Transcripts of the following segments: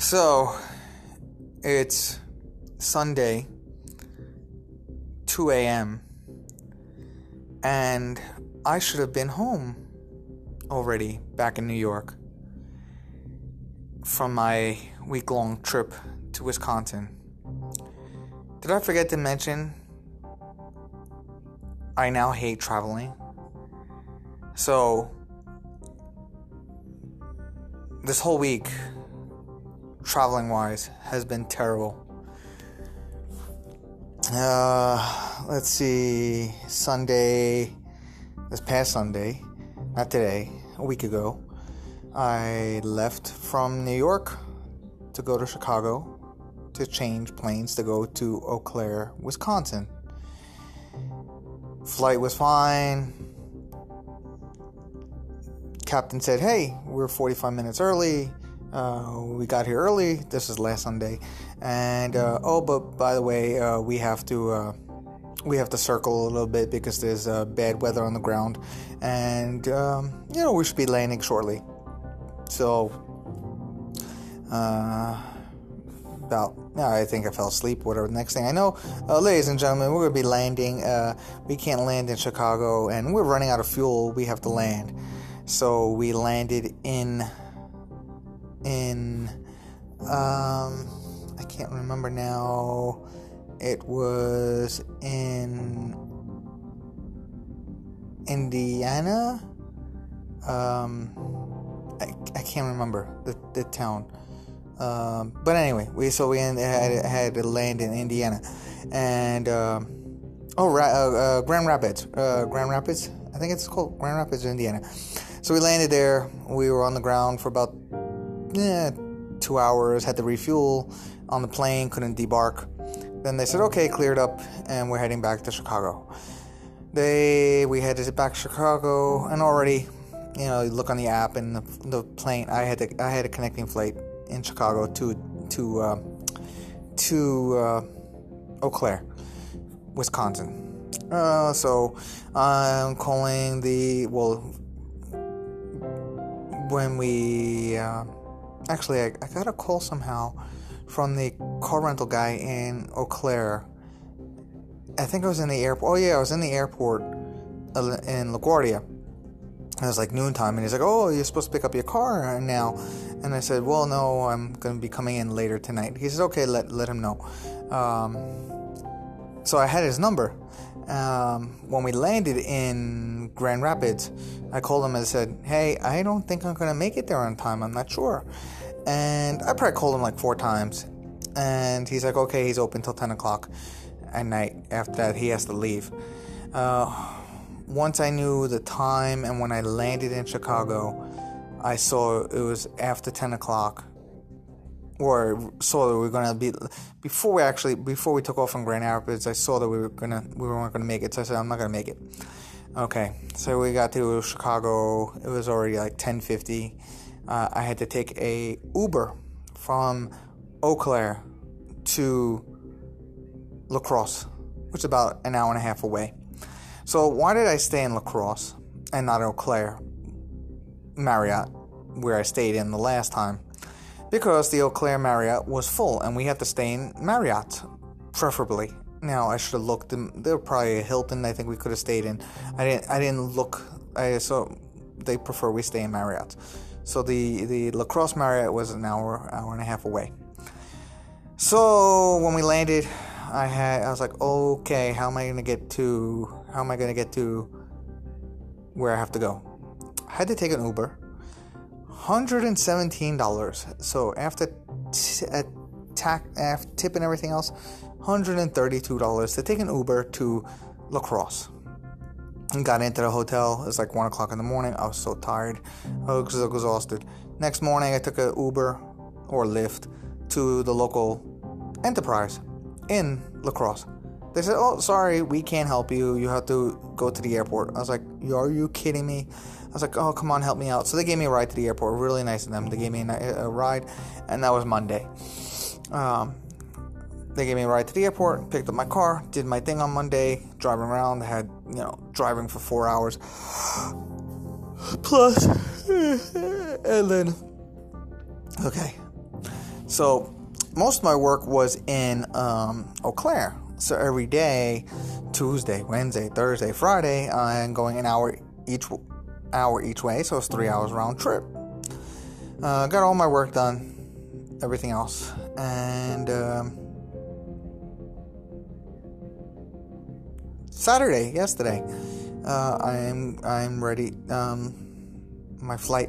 So, it's Sunday, 2 a.m., and I should have been home already back in New York from my week-long trip to Wisconsin. Did I forget to mention I now hate traveling? So, this whole week, traveling-wise, has been terrible. Let's see, this past Sunday, not today, a week ago, I left from New York to go to Chicago to change planes to go to Eau Claire, Wisconsin. Flight was fine. Captain said, hey, we're 45 minutes early. We got here early. This is last Sunday. And, but by the way, we have to circle a little bit because there's bad weather on the ground. And, we should be landing shortly. So, I think I fell asleep, whatever. Next thing I know, ladies and gentlemen, we're going to be landing. We can't land in Chicago, and we're running out of fuel. We have to land. So we landed in I can't remember now. It was in Indiana. I can't remember the town. But anyway, we had to land in Indiana, and Grand Rapids. Grand Rapids, I think it's called Grand Rapids, Indiana. So we landed there. We were on the ground for about 2 hours. Had to refuel on the plane. Couldn't debark. Then they said, okay, cleared up, and we're heading back to Chicago. We headed back to Chicago, and already, you look on the app and the plane. I had a connecting flight in Chicago to Eau Claire, Wisconsin. So I'm calling when we actually I got a call somehow from the car rental guy in Eau Claire. I think I was in the airport. Oh yeah, I was in the airport in LaGuardia. It was like noontime, and he's like, oh, you're supposed to pick up your car now. And I said, well, no, I'm going to be coming in later tonight. He said, okay, let him know. So I had his number. When we landed in Grand Rapids, I called him and said, hey, I don't think I'm going to make it there on time. I'm not sure. And I probably called him like 4 times. And he's like, okay, he's open till 10 o'clock at night. After that, he has to leave. Once I knew the time, and when I landed in Chicago, I saw it was after 10 o'clock, or saw that we were going to be, before we took off from Grand Rapids, I saw that we weren't going to make it, so I said, I'm not going to make it. Okay, so we got to Chicago, it was already like 10:50, I had to take a Uber from Eau Claire to La Crosse, which is about an hour and a half away. So why did I stay in La Crosse and not Eau Claire Marriott, where I stayed in the last time? Because the Eau Claire Marriott was full, and we had to stay in Marriott, preferably. Now I should have looked. There were probably a Hilton I think we could have stayed in. I didn't look. So they prefer we stay in Marriott. So the La Crosse Marriott was an hour and a half away. So when we landed, I was like, okay, how am I going to get to where I have to go? I had to take an Uber. $117. So after tip and everything else, $132 to take an Uber to La Crosse. And got into the hotel. It was like 1 o'clock in the morning. I was so tired. I was exhausted. Next morning, I took an Uber or Lyft to the local Enterprise in La Crosse. They said, oh, sorry, we can't help you. You have to go to the airport. I was like, are you kidding me? I was like, oh, come on, help me out. So they gave me a ride to the airport. Really nice of them. They gave me a ride, and that was Monday. They gave me a ride to the airport, picked up my car, did my thing on Monday, driving around. I had, driving for 4 hours. Plus, and then, okay. So most of my work was in Eau Claire. So every day, Tuesday, Wednesday, Thursday, Friday, I'm going an hour each way, so it's 3 hours round trip. Got all my work done, everything else, and yesterday, I'm ready. My flight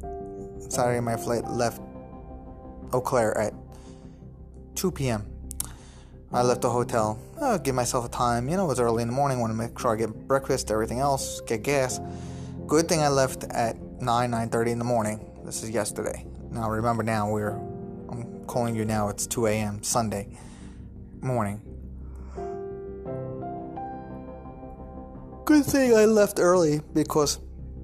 left Eau Claire at 2 p.m. I left the hotel. Give myself a time. It was early in the morning. Want to make sure I get breakfast, everything else, get gas. Good thing I left at 9:30 in the morning. This is yesterday. Now remember, I'm calling you now. It's 2 a.m. Sunday morning. Good thing I left early because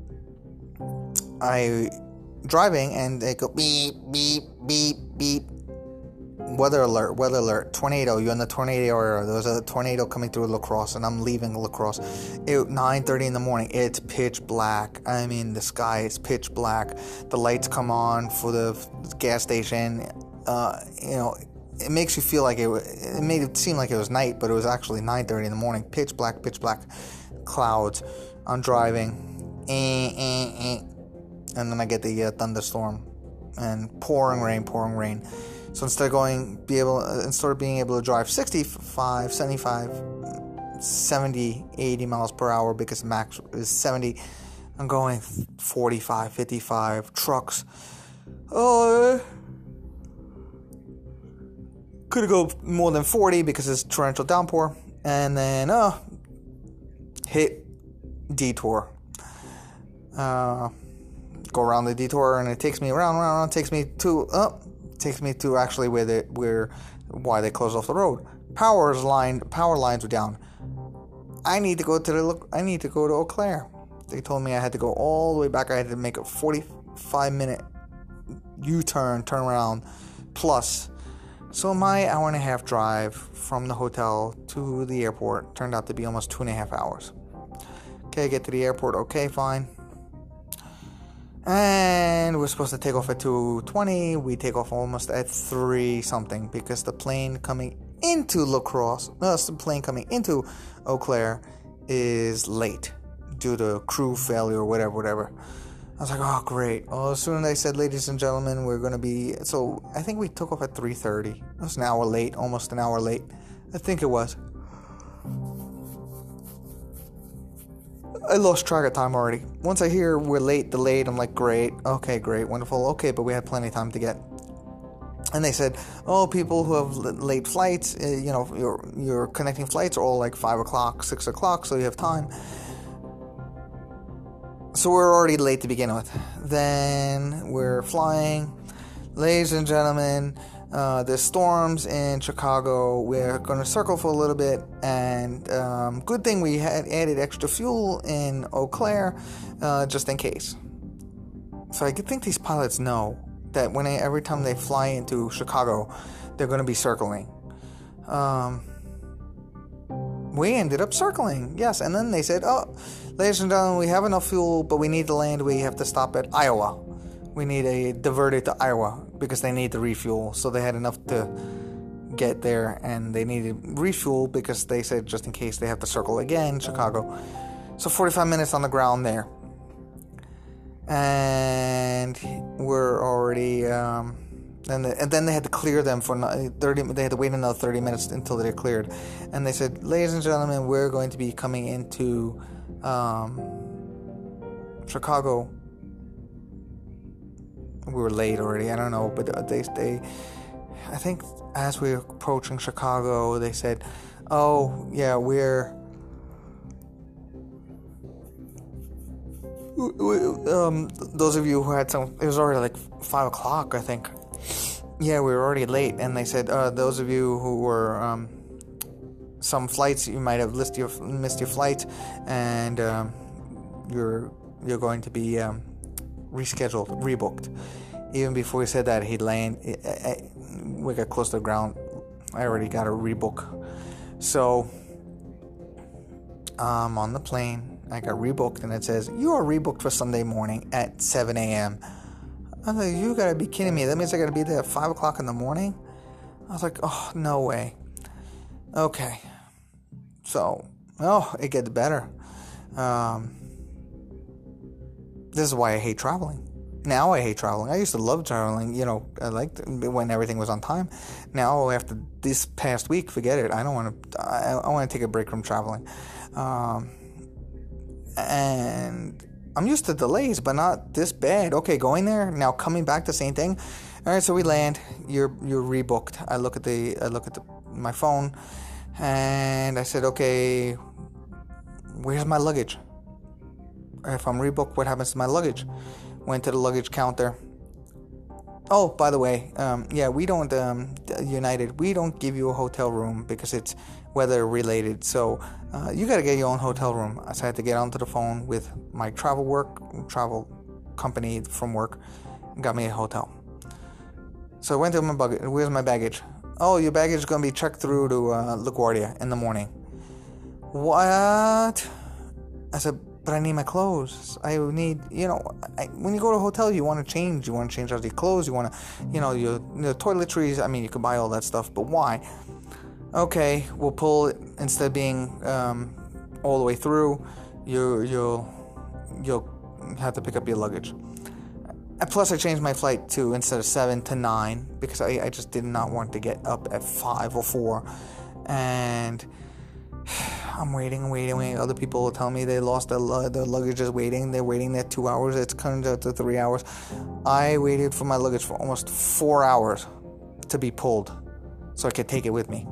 I driving and they go beep beep beep beep. Weather alert, tornado, you're in the tornado area. There's a tornado coming through La Crosse, and I'm leaving La Crosse. 9:30 in the morning, it's pitch black. I mean, the sky is pitch black. The lights come on for the gas station. It makes you feel like it made it seem like it was night, but it was actually 9:30 in the morning. Pitch black, clouds. I'm driving, and then I get the thunderstorm and pouring rain. So instead of being able to drive 65, 75, 70, 80 miles per hour because max is 70, I'm going 45, 55, trucks. Could go more than 40 because it's torrential downpour. And then, hit detour. Go around the detour, and it takes me around. It takes me to actually why they closed off the road. Power lines were down. I need to go to Eau Claire. They told me I had to go all the way back. I had to make a 45-minute U-turn, turn around, plus. So my hour and a half drive from the hotel to the airport turned out to be almost 2.5 hours. Okay, get to the airport. Okay, fine. And we're supposed to take off at 2:20. We take off almost at 3 something because the plane coming into Eau Claire is late due to crew failure or whatever. I was like, oh, great. Well, as soon as they said, ladies and gentlemen, we're going to be... So I think we took off at 3:30. It was an hour late, almost an hour late. I think it was. I lost track of time already. Once I hear we're delayed, I'm like, great, okay, great, wonderful, okay, but we had plenty of time to get. And they said, people who have late flights, your connecting flights are all like 5 o'clock, 6 o'clock, so you have time. So we're already late to begin with. Then we're flying. Ladies and gentlemen, there's storms in Chicago. We're going to circle for a little bit, and good thing we had added extra fuel in Eau Claire, just in case. So I think these pilots know that every time they fly into Chicago, they're going to be circling. We ended up circling, yes, and then they said, ladies and gentlemen, we have enough fuel, but we need to land. We have to stop at Iowa. We need to divert it to Iowa because they need to refuel. So they had enough to get there, and they needed refuel because they said just in case they have to circle again, Chicago. So 45 minutes on the ground there. And we're already... and then they had to clear them for 30. They had to wait another 30 minutes until they're cleared. And they said, ladies and gentlemen, we're going to be coming into Chicago. We were late already. I don't know, but they I think as we were approaching Chicago, they said, "Oh yeah, we're." Those of you who had it was already like 5 o'clock, I think. Yeah, we were already late, and they said, those of you who were some flights, you might have missed your flight, and you're going to be rescheduled, rebooked. Even before he said that, he'd land. We got close to the ground. I already got a rebook, so on the plane, I got rebooked, and it says you are rebooked for Sunday morning at 7 a.m. I was like, you gotta be kidding me. That means I gotta be there at 5 o'clock in the morning? I was like, oh, no way. Okay. So, it gets better. This is why I hate traveling. Now I hate traveling. I used to love traveling. I liked when everything was on time. Now, after this past week, forget it. I don't want to. I want to take a break from traveling. And I'm used to delays, but not this bad. Okay, going there now, coming back, the same thing. All right, so we land. You're rebooked. I look at my phone, and I said, okay, where's my luggage? If I'm rebooked, what happens to my luggage? Went to the luggage counter. Oh, by the way, we don't, United, we don't give you a hotel room because it's weather related. So you got to get your own hotel room. So I had to get onto the phone with my travel company from work, and got me a hotel. So I went to my baggage. Where's my baggage? Oh, your baggage is going to be checked through to LaGuardia in the morning. What? I said, but I need my clothes. I need, when you go to a hotel, you want to change. You want to change out your clothes. You want to, your toiletries. I mean, you can buy all that stuff, but why? Okay, we'll pull it instead of being all the way through. You'll have to pick up your luggage. And plus, I changed my flight to instead of 7 to 9 because I just did not want to get up at 5 or 4, and I'm waiting. Other people will tell me they lost their luggage is waiting. They're waiting there 2 hours. It's coming out to 3 hours. I waited for my luggage for almost 4 hours to be pulled so I could take it with me.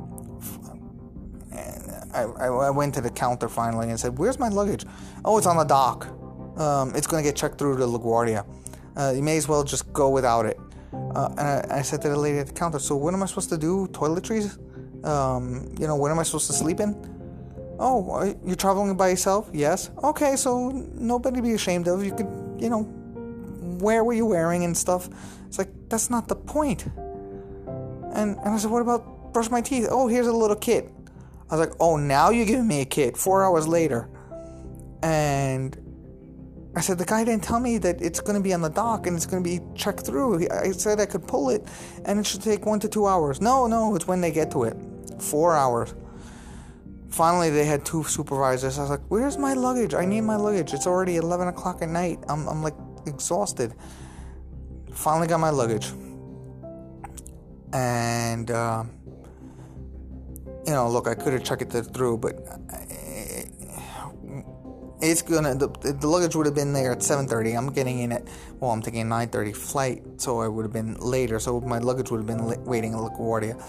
And I went to the counter finally and said, where's my luggage? Oh, it's on the dock. It's going to get checked through to LaGuardia. You may as well just go without it. And I said to the lady at the counter, so what am I supposed to do? Toiletries? What am I supposed to sleep in? Oh, you're traveling by yourself? Yes. Okay, so nobody to be ashamed of. You could, wear what you're wearing and stuff. It's like, that's not the point. And I said, what about brush my teeth? Oh, here's a little kit. I was like, oh, now you're giving me a kit 4 hours later. And I said, the guy didn't tell me that it's going to be on the dock and it's going to be checked through. I said I could pull it and it should take 1 to 2 hours. No, it's when they get to it. 4 hours. Finally, they had 2 supervisors. I was like, where's my luggage? I need my luggage. It's already 11 o'clock at night. I'm like exhausted. Finally got my luggage. And, look, I could have checked it through, but it's gonna, the luggage would have been there at 7:30. I'm getting in I'm taking a 9:30 flight, so I would have been later. So my luggage would have been waiting in LaGuardia.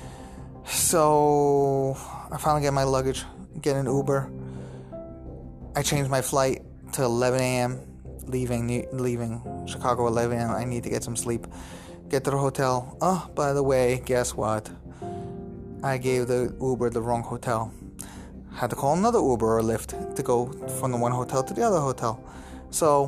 So I finally get my luggage, get an Uber. I changed my flight to 11 a.m. leaving Chicago 11 a.m. I need to get some sleep. Get to the hotel. Oh, by the way, guess what? I gave the Uber the wrong hotel. Had to call another Uber or Lyft to go from the one hotel to the other hotel. So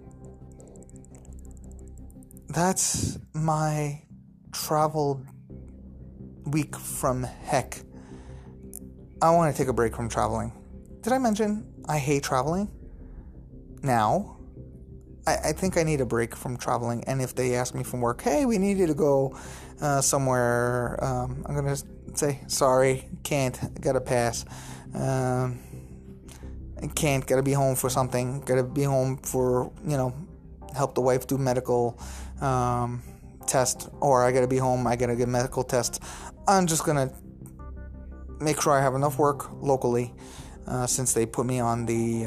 that's my travel week from heck. I want to take a break from traveling. Did I mention I hate traveling? Now, I think I need a break from traveling. And if they ask me from work, hey, we need you to go somewhere, I'm going to say, sorry, can't, gotta pass. Can't, gotta be home for something, gotta be home for, help the wife do medical test, or I gotta be home, I gotta get medical tests. I'm just gonna make sure I have enough work locally, since they put me on the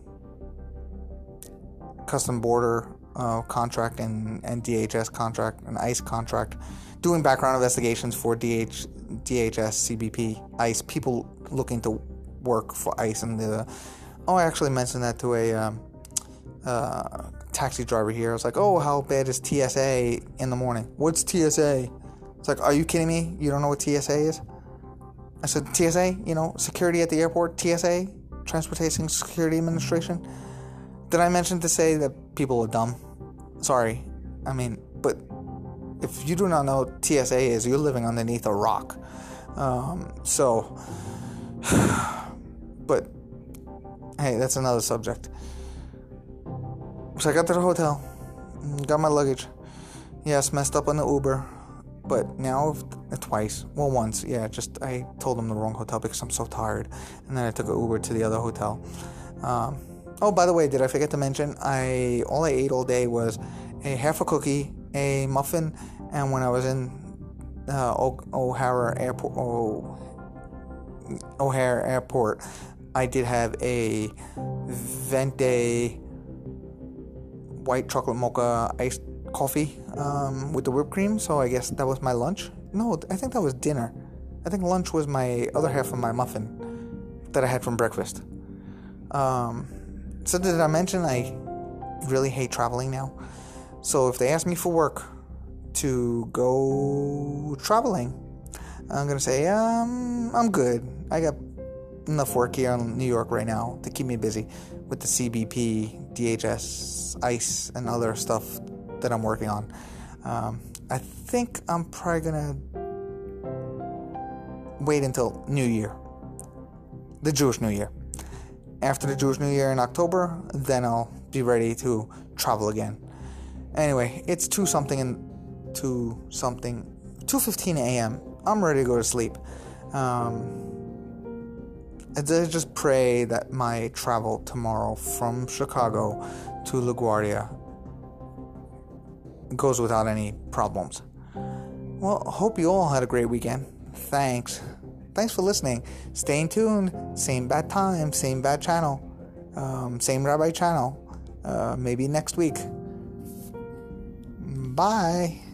custom border contract and DHS contract and ICE contract, doing background investigations for DHS, CBP, ICE, people looking to work for ICE. And I actually mentioned that to a taxi driver here. I was like, oh, how bad is TSA in the morning? What's TSA? It's like, are you kidding me? You don't know what TSA is? I said, TSA, security at the airport, TSA, Transportation Security Administration. Did I mention to say that people are dumb? Sorry. But if you do not know what TSA is, you're living underneath a rock. But, hey, that's another subject. So I got to the hotel. Got my luggage. Yes, messed up on the Uber. But now, twice. Well, once. Yeah, just I told them the wrong hotel because I'm so tired. And then I took an Uber to the other hotel. Oh, by the way, did I forget to mention? All I ate all day was a half a cookie, a muffin, and when I was in O'Hare Airport, I did have a Venti white chocolate mocha iced coffee with the whipped cream. So I guess that was my lunch. No, I think that was dinner. I think lunch was my other half of my muffin that I had from breakfast. So did I mention I really hate traveling now? So if they ask me for work to go traveling, I'm going to say, I'm good. I got enough work here in New York right now to keep me busy with the CBP, DHS, ICE, and other stuff that I'm working on. I think I'm probably going to wait until New Year, the Jewish New Year. After the Jewish New Year in October, then I'll be ready to travel again. Anyway, it's 2:15 a.m. I'm ready to go to sleep. I just pray that my travel tomorrow from Chicago to LaGuardia goes without any problems. Well, hope you all had a great weekend. Thanks for listening. Stay tuned. Same bad time, same bad channel, same rabbi channel. Maybe next week. Bye.